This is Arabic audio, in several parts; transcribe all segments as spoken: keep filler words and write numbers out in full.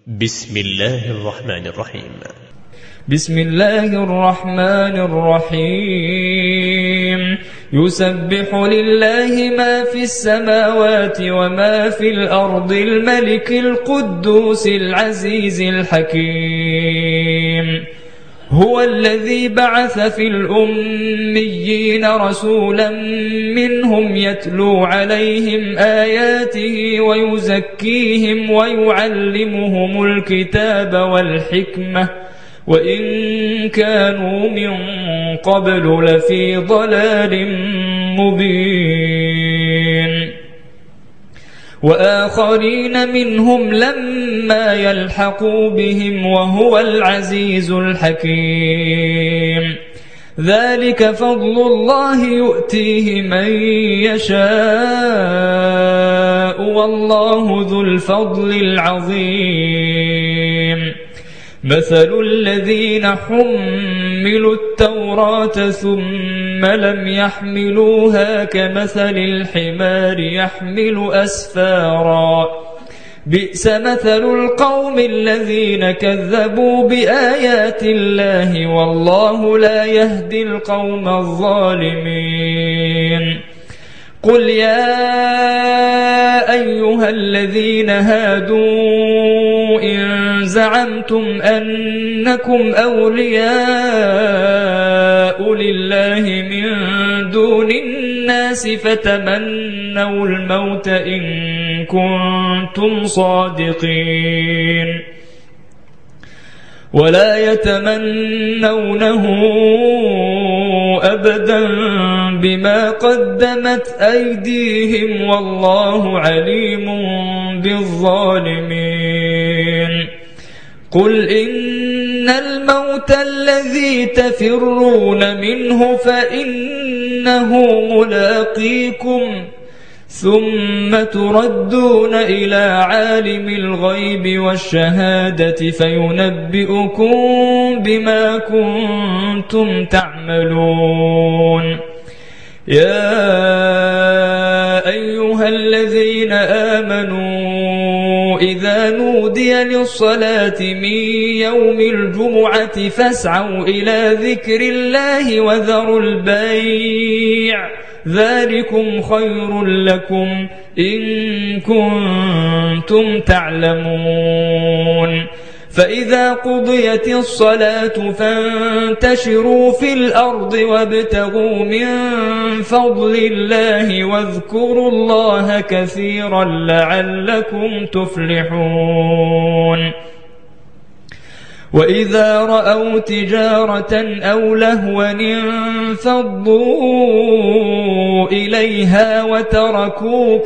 بسم الله الرحمن الرحيم. بسم الله الرحمن الرحيم. يسبح لله ما في السماوات وما في الأرض الملك القدوس العزيز الحكيم. هو الذي بعث في الأميين رسولا منهم يتلو عليهم آياته ويزكيهم ويعلمهم الكتاب والحكمة وإن كانوا من قبل لفي ضلال مبين. وآخرين منهم لما يلحقوا بهم وهو العزيز الحكيم. ذلك فضل الله يؤتيه من يشاء والله ذو الفضل العظيم. مثل الذين حملوا التوراة ثم لم يحملوها كمثل الحمار يحمل أسفارا بئس مثل القوم الذين كذبوا بآيات الله والله لا يهدي القوم الظالمين. قل يا أيها الذين هادوا إن زعمتم أنكم أولياء لله من دون الناس فتمنوا الموت إن كنتم صادقين ولا يتمنونه أبدا بما قدمت أيديهم والله عليم بالظالمين. قل إن الموت الذي تفرون منه فإنه ملاقيكم ثم تردون إلى عالم الغيب والشهادة فينبئكم بما كنتم تعملون. يا أيها الذين آمنوا إذا نودي للصلاة من يوم الجمعة فاسعوا إلى ذكر الله وذروا البيع ذلكم خير لكم إن كنتم تعلمون. فإذا قضيت الصلاة فانتشروا في الأرض وابتغوا من فضل الله واذكروا الله كثيرا لعلكم تفلحون. وإذا رأوا تجارة أو لهوا انفضوا إليها وتركوك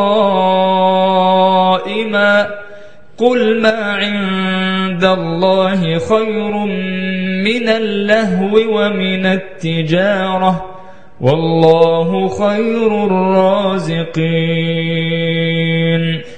قائما قل ما عند الله خير من اللهو ومن التجارة والله خير الرازقين.